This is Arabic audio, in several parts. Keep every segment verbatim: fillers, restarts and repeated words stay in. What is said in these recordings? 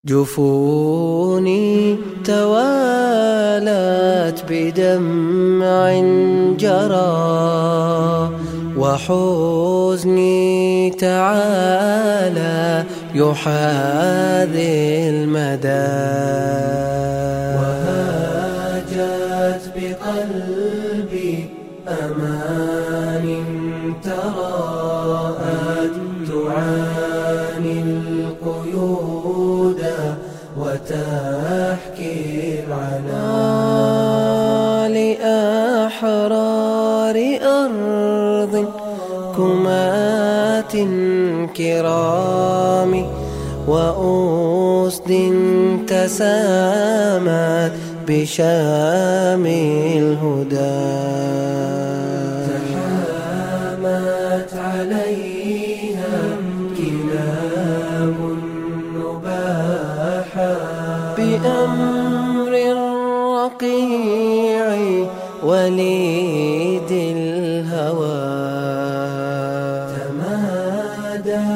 جفوني توالت بدمع جرى، وحزني تعالى يحاذي المدى، وهاجت بقلبي أمان تراءت تعاني القيود وتحكي العنا لأحرار أرض كمات كرام، وأسد تسامت بشام الهدى، تحامت عليها كلاب نباحا بأمر الرقيع وليد الهوى، تمادى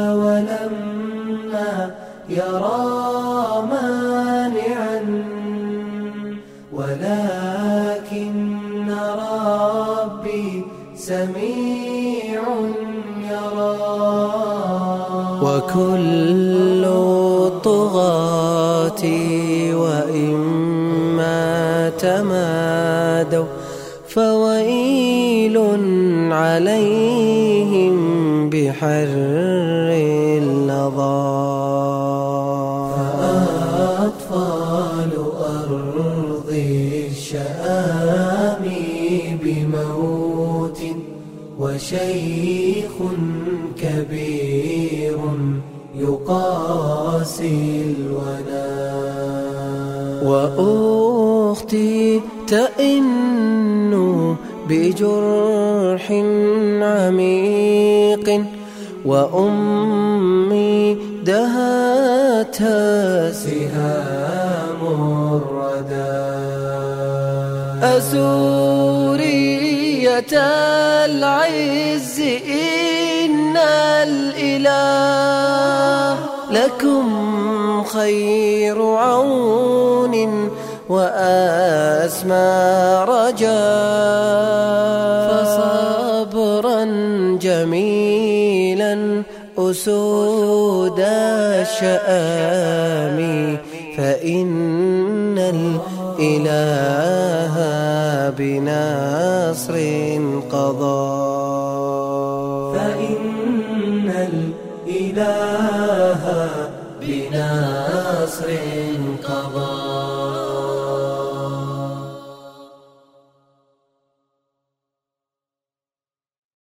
ولما يرى مانعا، ولكن ربي سميع يرى، وكل الطغاة وإما تمادوا فويل عليهم بحر اللظى، فأطفال أرض الشآم بموت، وشيخ كبير يقاسي الونا، وأختي تئن بجرح عميق، وأمي دهتها سهام الردى، أسورية العز إن الإله لكم خير عون وأسمى رجاء، فصبرا جميلا أسود الشآم، فإن الإله بنصر قضى، فإن الإله بنصر قضى.